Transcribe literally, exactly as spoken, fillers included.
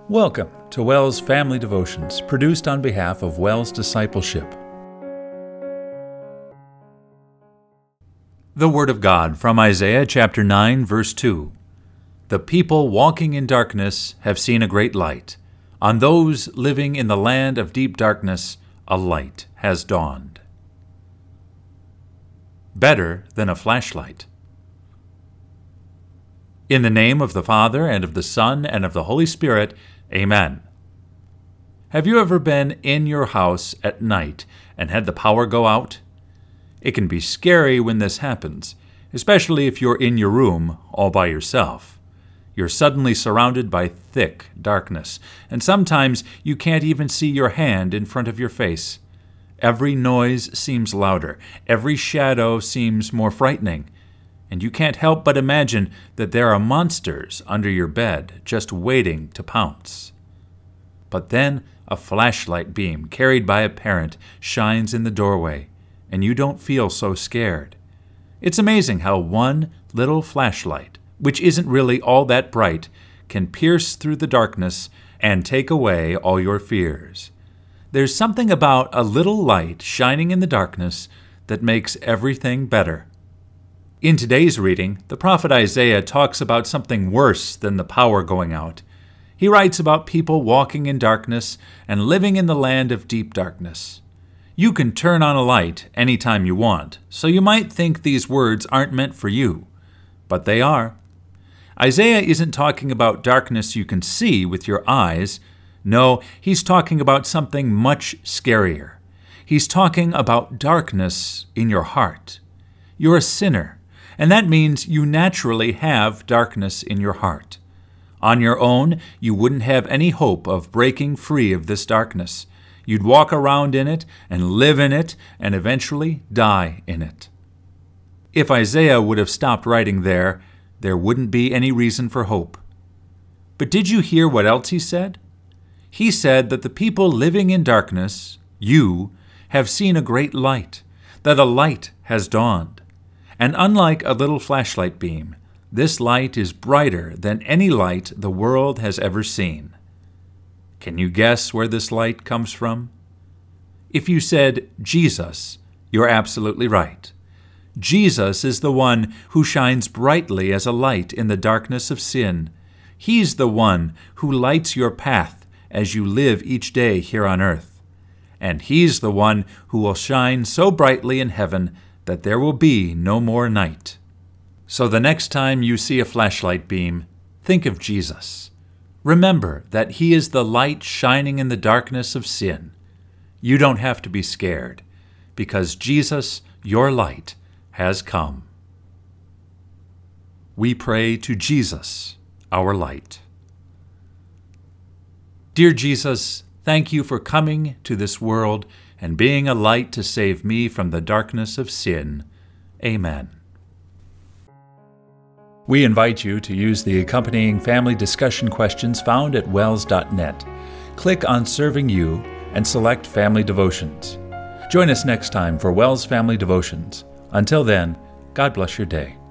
Welcome to WELS Family Devotions, produced on behalf of WELS Discipleship. The Word of God from Isaiah chapter nine, verse two. The people walking in darkness have seen a great light. On those living in the land of deep darkness, a light has dawned. Better than a flashlight. In the name of the Father, and of the Son, and of the Holy Spirit, Amen. Have you ever been in your house at night and had the power go out? It can be scary when this happens, especially if you're in your room all by yourself. You're suddenly surrounded by thick darkness, and sometimes you can't even see your hand in front of your face. Every noise seems louder, every shadow seems more frightening, and you can't help but imagine that there are monsters under your bed just waiting to pounce. But then a flashlight beam carried by a parent shines in the doorway, and you don't feel so scared. It's amazing how one little flashlight, which isn't really all that bright, can pierce through the darkness and take away all your fears. There's something about a little light shining in the darkness that makes everything better. In today's reading, the prophet Isaiah talks about something worse than the power going out. He writes about people walking in darkness and living in the land of deep darkness. You can turn on a light anytime you want, so you might think these words aren't meant for you, but they are. Isaiah isn't talking about darkness you can see with your eyes. No, he's talking about something much scarier. He's talking about darkness in your heart. You're a sinner. And that means you naturally have darkness in your heart. On your own, you wouldn't have any hope of breaking free of this darkness. You'd walk around in it and live in it and eventually die in it. If Isaiah would have stopped writing there, there wouldn't be any reason for hope. But did you hear what else he said? He said that the people living in darkness, you, have seen a great light, that a light has dawned. And unlike a little flashlight beam, this light is brighter than any light the world has ever seen. Can you guess where this light comes from? If you said Jesus, you're absolutely right. Jesus is the one who shines brightly as a light in the darkness of sin. He's the one who lights your path as you live each day here on earth. And He's the one who will shine so brightly in heaven that there will be no more night. So the next time you see a flashlight beam, think of Jesus. Remember that He is the light shining in the darkness of sin. You don't have to be scared, because Jesus, your light, has come. We pray to Jesus, our light. Dear Jesus, thank you for coming to this world and being a light to save me from the darkness of sin. Amen. We invite you to use the accompanying family discussion questions found at wels dot net. Click on Serving You and select Family Devotions. Join us next time for WELS Family Devotions. Until then, God bless your day.